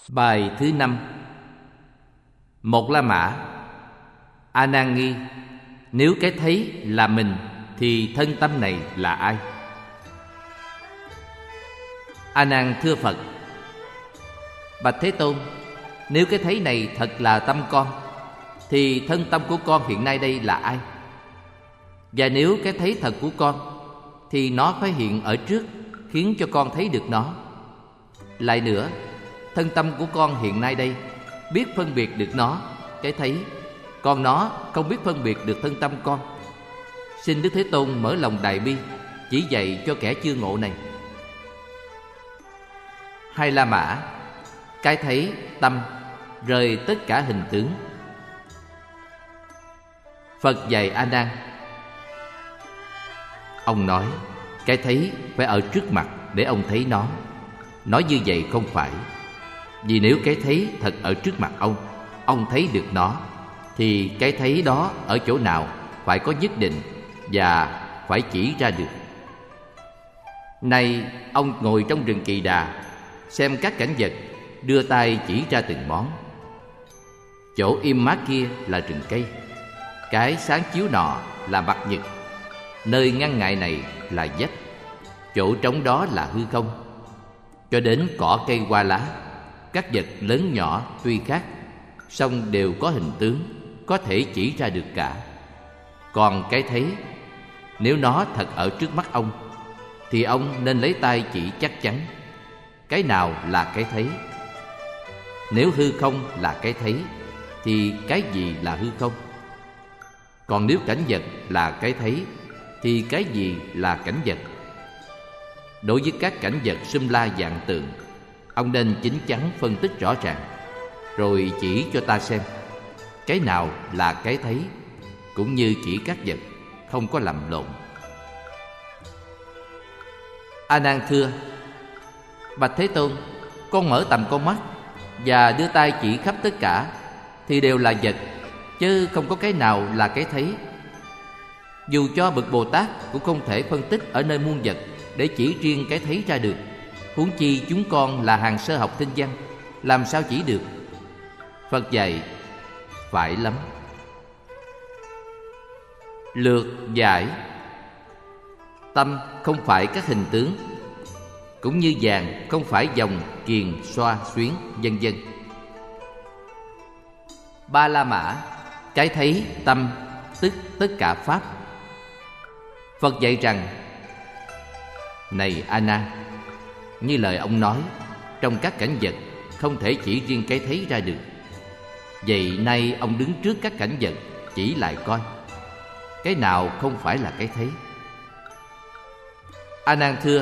Bài thứ 5. Một La Mã. A Nan nghi: nếu cái thấy là mình thì thân tâm này là ai? A Nan thưa Phật: bạch Thế Tôn, nếu cái thấy này thật là tâm con thì thân tâm của con hiện nay đây là ai? Và nếu cái thấy thật của con thì nó phải hiện ở trước, khiến cho con thấy được nó. Lại nữa, thân tâm của con hiện nay đây biết phân biệt được nó, cái thấy, còn nó không biết phân biệt được thân tâm con. Xin Đức Thế Tôn mở lòng đại bi, chỉ dạy cho kẻ chưa ngộ này. Hai La Mã. Cái thấy, tâm, rời tất cả hình tướng. Phật dạy A Nan. Ông nói cái thấy phải ở trước mặt để ông thấy nó. Nói như vậy không phải. Vì nếu cái thấy thật ở trước mặt ông thấy được nó, thì cái thấy đó ở chỗ nào phải có nhất định và phải chỉ ra được. Nay ông ngồi trong rừng Kỳ Đà, xem các cảnh vật, đưa tay chỉ ra từng món. Chỗ im mát kia là rừng cây, cái sáng chiếu nọ là mặt nhật, nơi ngăn ngại này là vách, chỗ trống đó là hư không, cho đến cỏ cây hoa lá, các vật lớn nhỏ tuy khác, song đều có hình tướng, có thể chỉ ra được cả. Còn cái thấy, nếu nó thật ở trước mắt ông, thì ông nên lấy tay chỉ chắc chắn. Cái nào là cái thấy? Nếu hư không là cái thấy, thì cái gì là hư không? Còn nếu cảnh vật là cái thấy, thì cái gì là cảnh vật? Đối với các cảnh vật sum la vạn tượng, ông nên chín chắn phân tích rõ ràng, rồi chỉ cho ta xem cái nào là cái thấy, cũng như chỉ các vật, không có lầm lộn. A Nan thưa: bạch Thế Tôn, con mở tầm con mắt và đưa tay chỉ khắp tất cả thì đều là vật, chứ không có cái nào là cái thấy. Dù cho bậc Bồ Tát cũng không thể phân tích ở nơi muôn vật để chỉ riêng cái thấy ra được, huống chi chúng con là hàng sơ học tinh văn, làm sao chỉ được? Phật dạy: phải lắm. Lược giải. Tâm không phải các hình tướng, cũng như vàng không phải dòng, kiền, xoa, xuyến, vân vân. Ba La Mã. Cái thấy, tâm, tức tất cả pháp. Phật dạy rằng: này A Nan, như lời ông nói, trong các cảnh vật không thể chỉ riêng cái thấy ra được. Vậy nay ông đứng trước các cảnh vật, chỉ lại coi cái nào không phải là cái thấy. A Nan thưa: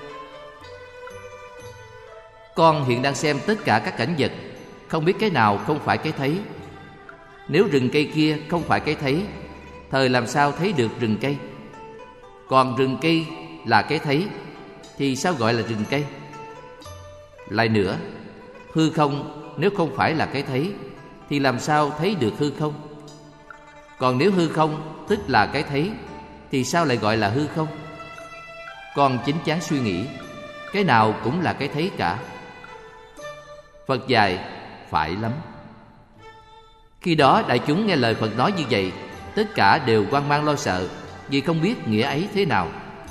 con hiện đang xem tất cả các cảnh vật, không biết cái nào không phải cái thấy. Nếu rừng cây kia không phải cái thấy, thời làm sao thấy được rừng cây? Còn rừng cây là cái thấy, thì sao gọi là rừng cây? Lại nữa, hư không nếu không phải là cái thấy, thì làm sao thấy được hư không? Còn nếu hư không tức là cái thấy, thì sao lại gọi là hư không? Con chín chắn suy nghĩ, cái nào cũng là cái thấy cả. Phật dạy: phải lắm. Khi đó đại chúng nghe lời Phật nói như vậy, tất cả đều hoang mang lo sợ, vì không biết nghĩa ấy thế nào.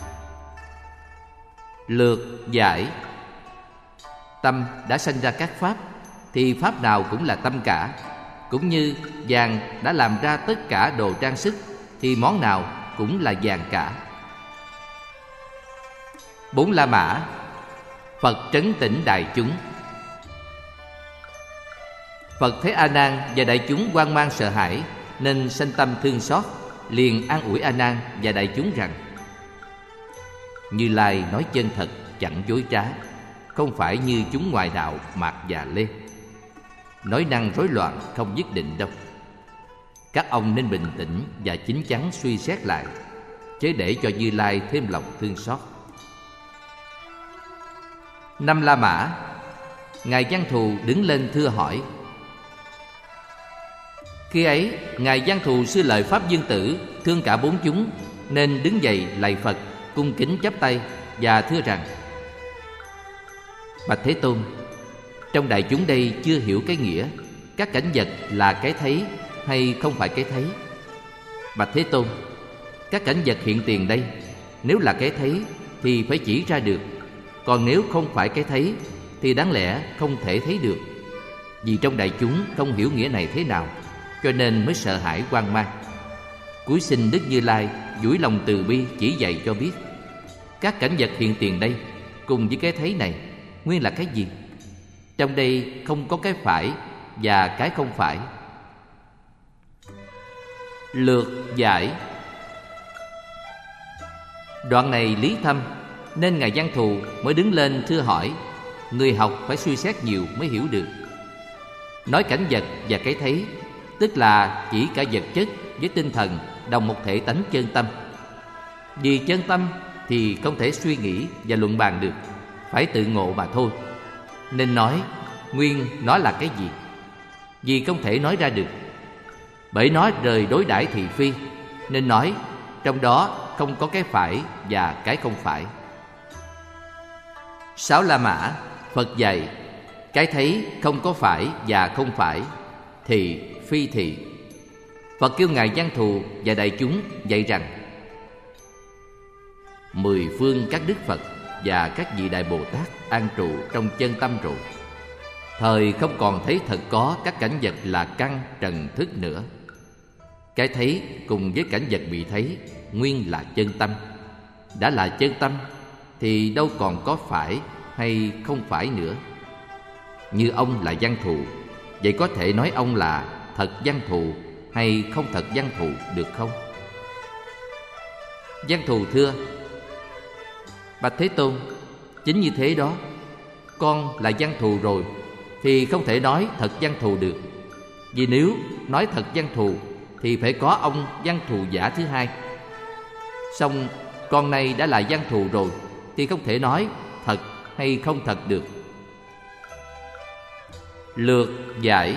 Lược giải. Tâm đã sanh ra các pháp, thì pháp nào cũng là tâm cả. Cũng như vàng đã làm ra tất cả đồ trang sức, thì món nào cũng là vàng cả. Bốn La Mã. Phật trấn tĩnh đại chúng. Phật thấy A Nan và đại chúng hoang mang sợ hãi, nên sanh tâm thương xót, liền an ủi A Nan và đại chúng rằng: Như Lai nói chân thật, chẳng dối trá, không phải như chúng ngoài đạo mạt và lê, nói năng rối loạn không nhất định đâu. Các ông nên bình tĩnh và chín chắn suy xét lại, chớ để cho Như Lai thêm lòng thương xót. Năm La Mã. Ngài Văn Thù đứng lên thưa hỏi. Khi ấy Ngài Văn Thù xưa lợi Pháp Dương Tử, thương cả bốn chúng, nên đứng dậy lạy Phật, cung kính chắp tay và thưa rằng: bạch Thế Tôn, Trong đại chúng đây chưa hiểu cái nghĩa các cảnh vật là cái thấy hay không phải cái thấy. Bạch Thế Tôn, các cảnh vật hiện tiền đây, nếu là cái thấy thì phải chỉ ra được, còn nếu không phải cái thấy thì đáng lẽ không thể thấy được. Vì trong đại chúng không hiểu nghĩa này thế nào, cho nên mới sợ hãi hoang mang. Cúi xin Đức Như Lai duỗi lòng từ bi chỉ dạy cho biết các cảnh vật hiện tiền đây cùng với cái thấy này nguyên là cái gì. Trong đây không có cái phải và cái không phải. Lược giải. Đoạn này lý thâm, nên Ngài Văn Thù mới đứng lên thưa hỏi. Người học phải suy xét nhiều mới hiểu được. Nói cảnh vật và cái thấy, tức là chỉ cả vật chất với tinh thần đồng một thể tánh chân tâm. Vì chân tâm thì không thể suy nghĩ và luận bàn được, phải tự ngộ mà thôi. Nên nói nguyên nó là cái gì, vì không thể nói ra được. Bởi nó rời đối đãi thị phi, nên nói trong đó không có cái phải và cái không phải. Sáu La Mã, Phật dạy cái thấy không có phải và không phải, thì phi thị. Phật kêu Ngài Văn Thù và đại chúng dạy rằng: 10 phương các đức Phật và các vị Đại Bồ Tát an trụ trong chân tâm rồi, thời không còn thấy thật có các cảnh vật là căn trần thức nữa. Cái thấy cùng với cảnh vật bị thấy nguyên là chân tâm. Đã là chân tâm thì đâu còn có phải hay không phải nữa. Như ông là Văn Thù, vậy có thể nói ông là thật Văn Thù hay không thật Văn Thù được không? Văn Thù thưa: Bạch Thế Tôn, chính như thế đó. Con là Văn Thù rồi thì không thể nói thật Văn Thù được. Vì nếu nói thật Văn Thù thì phải có ông Văn Thù giả thứ hai. Song con này đã là Văn Thù rồi thì không thể nói thật hay không thật được. Lược giải.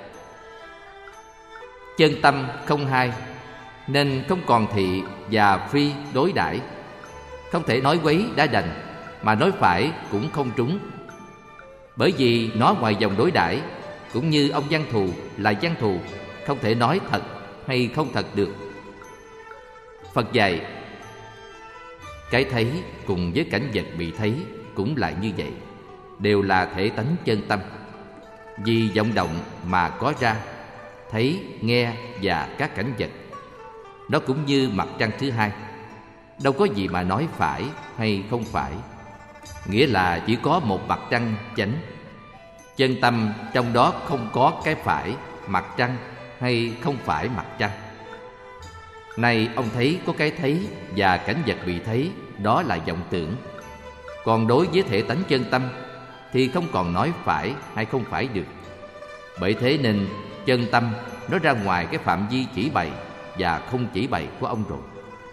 Chân tâm không hai, nên không còn thị và phi đối đãi. Không thể nói quấy đã đành, mà nói phải cũng không trúng. Bởi vì nó ngoài vòng đối đãi, cũng như ông Văn Thù là Văn Thù, không thể nói thật hay không thật được. Phật dạy cái thấy cùng với cảnh vật bị thấy cũng là như vậy, đều là thể tánh chân tâm. Vì vọng động mà có ra thấy, nghe và các cảnh vật. Nó cũng như mặt trăng thứ hai, đâu có gì mà nói phải hay không phải. Nghĩa là chỉ có một mặt trăng chánh. Chân tâm trong đó không có cái phải mặt trăng hay không phải mặt trăng. Này ông thấy có cái thấy và cảnh vật bị thấy, đó là vọng tưởng. Còn đối với thể tánh chân tâm thì không còn nói phải hay không phải được. Bởi thế nên chân tâm nó ra ngoài cái phạm vi chỉ bày và không chỉ bày của ông rồi.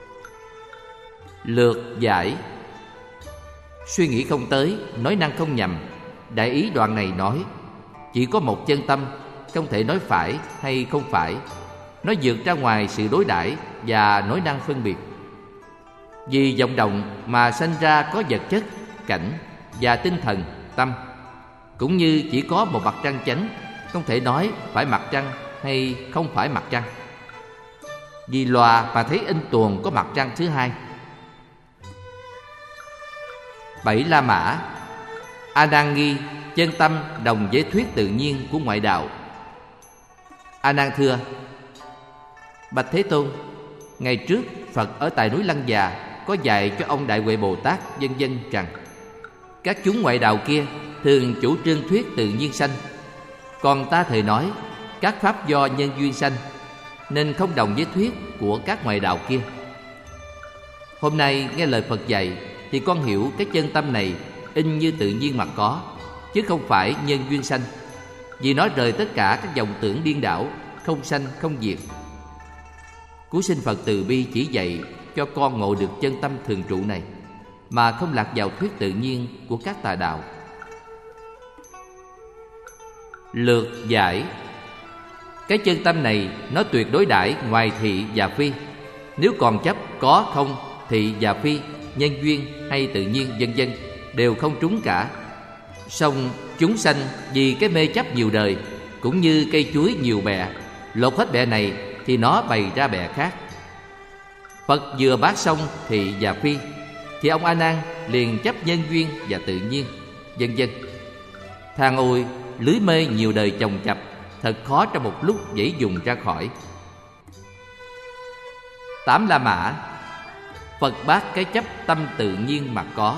Lược giải. Suy nghĩ không tới, nói năng không nhầm. Đại ý đoạn này nói chỉ có một chân tâm, không thể nói phải hay không phải. Nó vượt ra ngoài sự đối đãi và nói năng phân biệt. Vì vọng động mà sanh ra có vật chất, cảnh và tinh thần, tâm. Cũng như chỉ có một mặt trăng chánh, không thể nói phải mặt trăng hay không phải mặt trăng. Vì lòa mà thấy in tuồng có mặt trăng thứ hai. 7 La Mã. A Nan nghi chân tâm đồng với thuyết tự nhiên của ngoại đạo. A Nan thưa: Bạch Thế Tôn, ngày trước Phật ở tại núi Lăng Già có dạy cho ông Đại Huệ Bồ Tát vân vân rằng các chúng ngoại đạo kia thường chủ trương thuyết tự nhiên sanh, còn ta thời nói các pháp do nhân duyên sanh, nên không đồng với thuyết của các ngoại đạo kia. Hôm nay nghe lời Phật dạy thì con hiểu cái chân tâm này in như tự nhiên mà có, chứ không phải nhân duyên sanh. Vì nó rời tất cả các vọng tưởng điên đảo, không sanh không diệt. Cúi xin Phật từ bi chỉ dạy cho con ngộ được chân tâm thường trụ này, mà không lạc vào thuyết tự nhiên của các tà đạo. Lược giải. Cái chân tâm này nó tuyệt đối đãi ngoài thị và phi. Nếu còn chấp có không, thị và phi, nhân duyên hay tự nhiên vân vân đều không trúng cả. Song chúng sanh vì cái mê chấp nhiều đời, cũng như cây chuối nhiều bẹ, lột hết bẹ này thì nó bày ra bẹ khác. Phật vừa bác xong Thị và Phi, thì ông A Nan liền chấp nhân duyên và tự nhiên, vân vân. Than ôi, lưới mê nhiều đời chồng chập, thật khó trong một lúc dễ dùng ra khỏi. 8 La Mã. Phật bác cái chấp tâm tự nhiên mà có.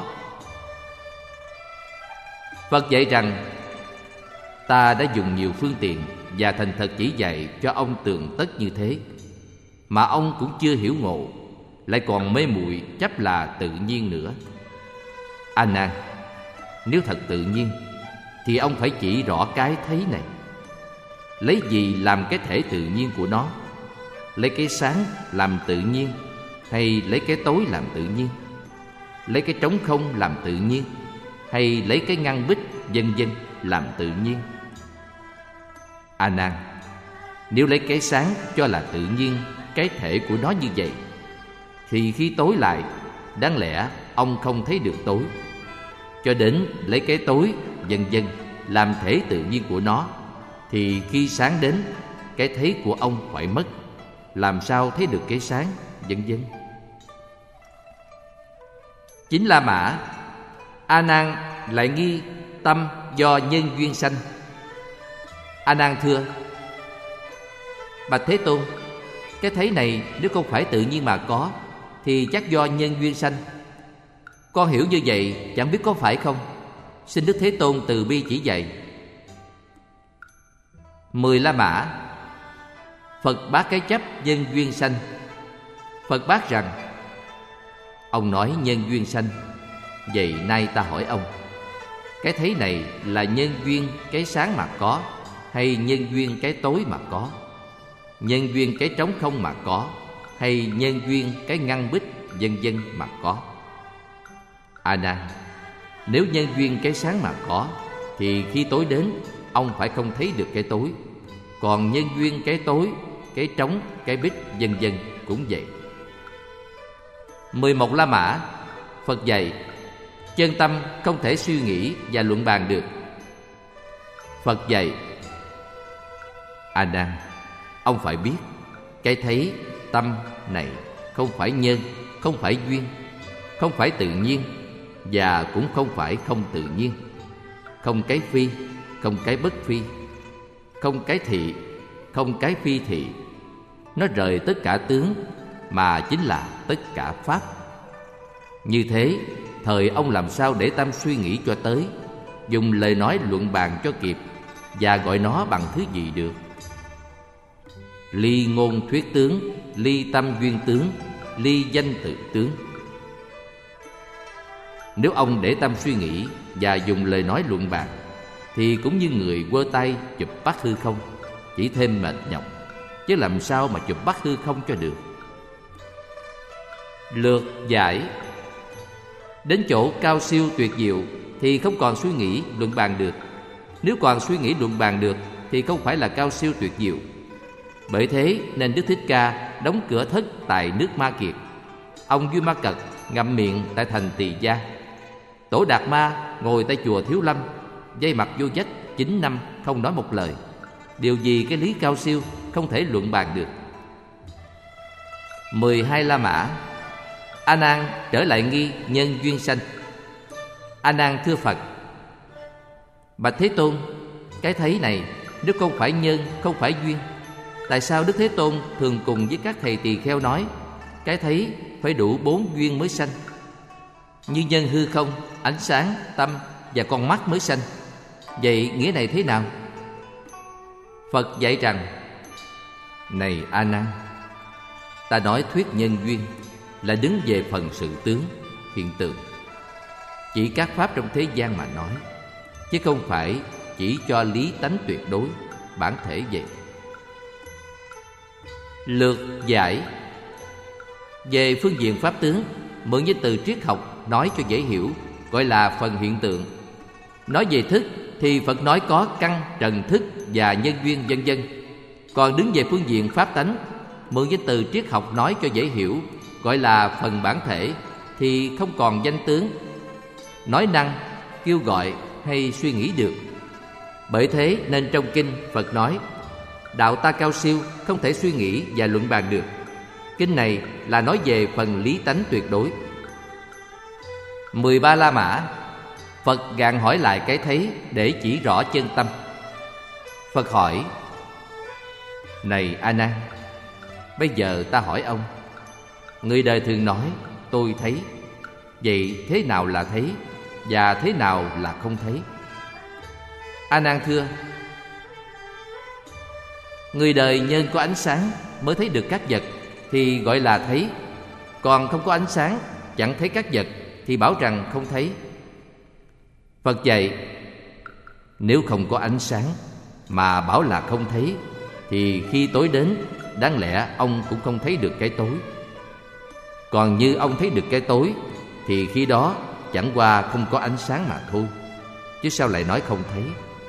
Phật dạy rằng: ta đã dùng nhiều phương tiện và thành thật chỉ dạy cho ông tường tất như thế, mà ông cũng chưa hiểu ngộ, lại còn mê muội chấp là tự nhiên nữa. A Nan, nếu thật tự nhiên thì ông phải chỉ rõ cái thấy này. Lấy gì làm cái thể tự nhiên của nó? Lấy cái sáng làm tự nhiên, hay lấy cái tối làm tự nhiên? Lấy cái trống không làm tự nhiên, hay lấy cái ngăn bích vân vân làm tự nhiên? A Nan, nếu lấy cái sáng cho là tự nhiên, cái thể của nó như vậy, thì khi tối lại, đáng lẽ ông không thấy được tối. Cho đến lấy cái tối vân vân làm thể tự nhiên của nó, thì khi sáng đến, cái thấy của ông phải mất, làm sao thấy được cái sáng, vân vân. 9 La Mã. A Nan lại nghi tâm do nhân duyên sanh. A Nan thưa: bạch Thế Tôn, cái thấy này nếu không phải tự nhiên mà có, thì chắc do nhân duyên sanh. Con hiểu như vậy, chẳng biết có phải không? Xin Đức Thế Tôn từ bi chỉ dạy. 10 La Mã. Phật bác cái chấp nhân duyên sanh. Phật bác rằng: ông nói nhân duyên sanh, vậy nay ta hỏi ông, cái thấy này là nhân duyên cái sáng mà có, hay nhân duyên cái tối mà có? Nhân duyên cái trống không mà có, hay nhân duyên cái ngăn bích vân vân mà có? A Nan, nếu nhân duyên cái sáng mà có, thì khi tối đến, ông phải không thấy được cái tối. Còn nhân duyên cái tối, cái trống, cái bích vân vân cũng vậy. 11 La Mã. Phật dạy: chân tâm không thể suy nghĩ và luận bàn được. Phật dạy: A Nan, ông phải biết, cái thấy tâm này không phải nhân, không phải duyên, không phải tự nhiên, và cũng không phải không tự nhiên. Không cái phi, không cái bất phi, không cái thị, không cái phi thị. Nó rời tất cả tướng, mà chính là tất cả pháp. Như thế, thời ông làm sao để tâm suy nghĩ cho tới, dùng lời nói luận bàn cho kịp, và gọi nó bằng thứ gì được? Ly ngôn thuyết tướng, ly tâm duyên tướng, ly danh tự tướng. Nếu ông để tâm suy nghĩ và dùng lời nói luận bàn, thì cũng như người quơ tay chụp bắt hư không, chỉ thêm mệt nhọc, chứ làm sao mà chụp bắt hư không cho được. Lược giải. Đến chỗ cao siêu tuyệt diệu thì không còn suy nghĩ luận bàn được. Nếu còn suy nghĩ luận bàn được thì không phải là cao siêu tuyệt diệu. Bởi thế nên Đức Thích Ca đóng cửa thất tại nước Ma Kiệt, ông Duy Ma Cật ngậm miệng tại thành Tỳ Gia, Tổ Đạt Ma ngồi tại chùa Thiếu Lâm, dây mặt vô vách 9 năm không nói một lời. Điều gì cái lý cao siêu không thể luận bàn được. 12 La Mã. A Nan trở lại nghi nhân duyên sanh. A Nan thưa Phật: bạch Thế Tôn, cái thấy này nếu không phải nhân, không phải duyên, tại sao Đức Thế Tôn thường cùng với các thầy tỳ kheo nói cái thấy phải đủ 4 duyên mới sanh? Như nhân hư không, ánh sáng, tâm và con mắt mới sanh. Vậy nghĩa này thế nào? Phật dạy rằng: này A Nan, ta nói thuyết nhân duyên là đứng về phần sự tướng, hiện tượng, chỉ các pháp trong thế gian mà nói, chứ không phải chỉ cho lý tánh tuyệt đối, bản thể vậy. Lược giải. Về phương diện pháp tướng, mượn với từ triết học nói cho dễ hiểu, gọi là phần hiện tượng. Nói về thức thì Phật nói có căn, trần thức và nhân duyên vân vân. Còn đứng về phương diện pháp tánh, mượn với từ triết học nói cho dễ hiểu, gọi là phần bản thể, thì không còn danh tướng. Nói năng, kêu gọi, hay suy nghĩ được. Bởi thế nên trong kinh Phật nói: đạo ta cao siêu, không thể suy nghĩ và luận bàn được. Kinh này là nói về phần lý tánh tuyệt đối. 13 La Mã, Phật gạn hỏi lại cái thấy để chỉ rõ chân tâm. Phật hỏi: này A Nan, bây giờ ta hỏi ông, người đời thường nói tôi thấy, vậy thế nào là thấy và thế nào là không thấy? A Nan thưa: người đời nhân có ánh sáng mới thấy được các vật thì gọi là thấy, còn không có ánh sáng chẳng thấy các vật thì bảo rằng không thấy. Phật dạy: nếu không có ánh sáng mà bảo là không thấy thì khi tối đến, đáng lẽ ông cũng không thấy được cái tối. Còn như ông thấy được cái tối thì khi đó chẳng qua không có ánh sáng mà thôi, chứ sao lại nói không thấy?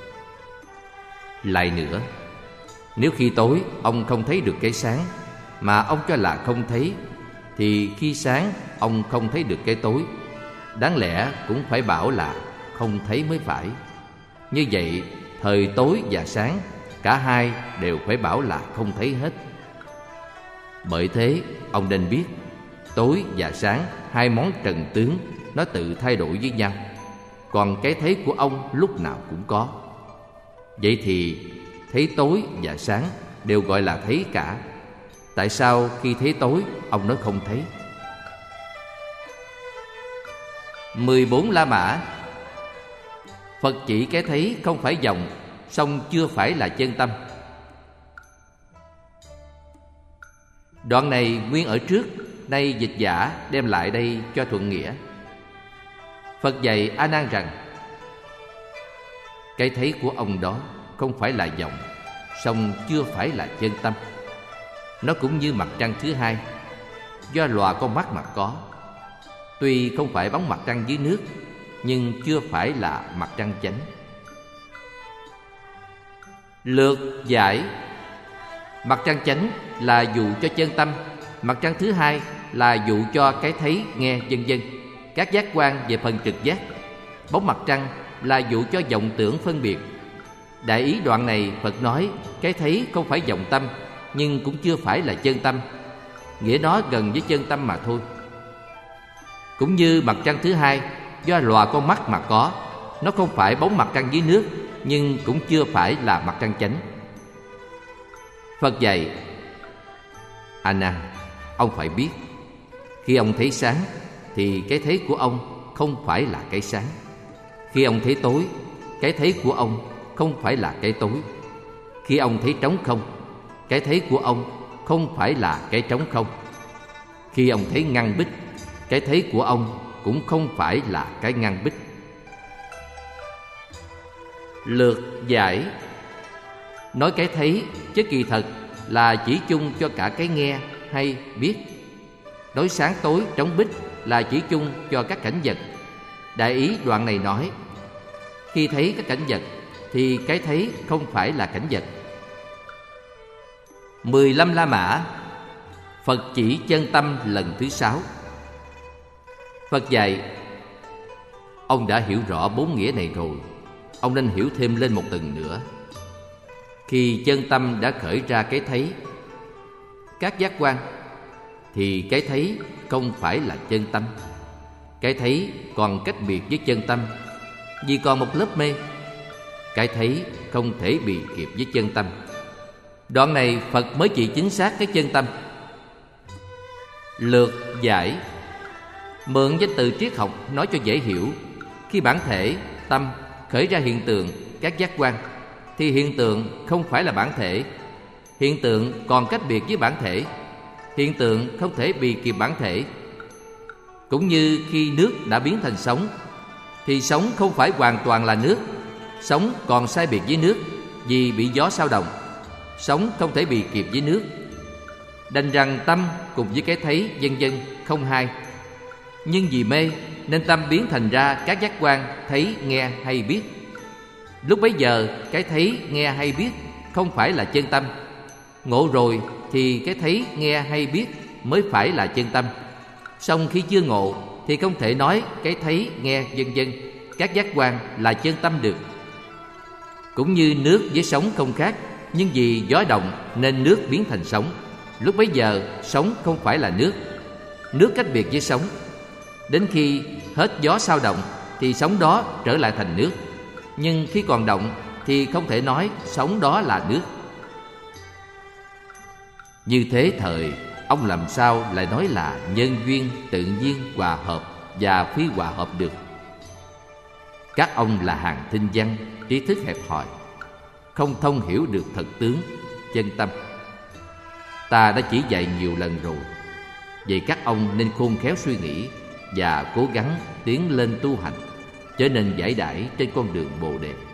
Lại nữa, nếu khi tối ông không thấy được cái sáng mà ông cho là không thấy, thì khi sáng ông không thấy được cái tối, đáng lẽ cũng phải bảo là không thấy mới phải. Như vậy thời tối và sáng cả hai đều phải bảo là không thấy hết. Bởi thế ông nên biết, tối và sáng, hai món trần tướng, nó tự thay đổi với nhau, còn cái thấy của ông lúc nào cũng có. Vậy thì thấy tối và sáng đều gọi là thấy cả. Tại sao khi thấy tối ông nói không thấy? 14 La Mã, Phật chỉ cái thấy không phải vọng, song chưa phải là chân tâm. Đoạn này nguyên ở trước, nay dịch giả đem lại đây cho thuận nghĩa. Phật dạy A Nan rằng: cái thấy của ông đó không phải là vọng, song chưa phải là chân tâm. Nó cũng như mặt trăng thứ hai, do lòa con mắt mà có. Tuy không phải bóng mặt trăng dưới nước, nhưng chưa phải là mặt trăng chánh. Lược giải: mặt trăng chánh là dụ cho chân tâm, mặt trăng thứ hai là dụ cho cái thấy nghe vân vân, các giác quan về phần trực giác. Bóng mặt trăng là dụ cho vọng tưởng phân biệt. Đại ý đoạn này Phật nói cái thấy không phải vọng tâm, nhưng cũng chưa phải là chân tâm, nghĩa nó gần với chân tâm mà thôi. Cũng như mặt trăng thứ hai, do lòa con mắt mà có, nó không phải bóng mặt trăng dưới nước, nhưng cũng chưa phải là mặt trăng chánh. Phật dạy: A Nan, ông phải biết, khi ông thấy sáng thì cái thấy của ông không phải là cái sáng. Khi ông thấy tối, cái thấy của ông không phải là cái tối. Khi ông thấy trống không, cái thấy của ông không phải là cái trống không. Khi ông thấy ngăn bích, cái thấy của ông cũng không phải là cái ngăn bích. Lược giải: nói cái thấy chứ kỳ thật là chỉ chung cho cả cái nghe hay biết. Nói sáng tối trống bích là chỉ chung cho các cảnh vật. Đại ý đoạn này nói, khi thấy các cảnh vật thì cái thấy không phải là cảnh vật. 15 La Mã, Phật chỉ chân tâm lần thứ 6. Phật dạy: ông đã hiểu rõ 4 nghĩa này rồi, ông nên hiểu thêm lên một tầng nữa. Khi chân tâm đã khởi ra cái thấy, các giác quan, thì cái thấy không phải là chân tâm. Cái thấy còn cách biệt với chân tâm, vì còn một lớp mê. Cái thấy không thể bị kịp với chân tâm. Đoạn này Phật mới chỉ chính xác cái chân tâm. Lược giải: mượn danh từ triết học nói cho dễ hiểu. Khi bản thể, tâm khởi ra hiện tượng, các giác quan, thì hiện tượng không phải là bản thể. Hiện tượng còn cách biệt với bản thể. Hiện tượng không thể bị kịp bản thể. Cũng như khi nước đã biến thành sóng, thì sóng không phải hoàn toàn là nước. Sóng còn sai biệt với nước vì bị gió xao động. Sóng không thể bị kịp với nước. Đành rằng tâm cùng với cái thấy vân vân không hai. Nhưng vì mê nên tâm biến thành ra các giác quan thấy, nghe hay biết. Lúc bấy giờ cái thấy, nghe hay biết không phải là chân tâm. Ngộ rồi thì cái thấy, nghe hay biết mới phải là chân tâm. Song khi chưa ngộ thì không thể nói cái thấy, nghe vân vân các giác quan là chân tâm được. Cũng như nước với sóng không khác, nhưng vì gió động nên nước biến thành sóng. Lúc bấy giờ sóng không phải là nước, nước cách biệt với sóng. Đến khi hết gió sao động thì sóng đó trở lại thành nước. Nhưng khi còn động thì không thể nói sóng đó là nước. Như thế thời, ông làm sao lại nói là nhân duyên, tự nhiên, hòa hợp và phi hòa hợp được? Các ông là hàng thinh văn, trí thức hẹp hòi, không thông hiểu được thật tướng, chân tâm. Ta đã chỉ dạy nhiều lần rồi. Vậy các ông nên khôn khéo suy nghĩ và cố gắng tiến lên tu hành, trở nên giải đãi trên con đường Bồ Đề.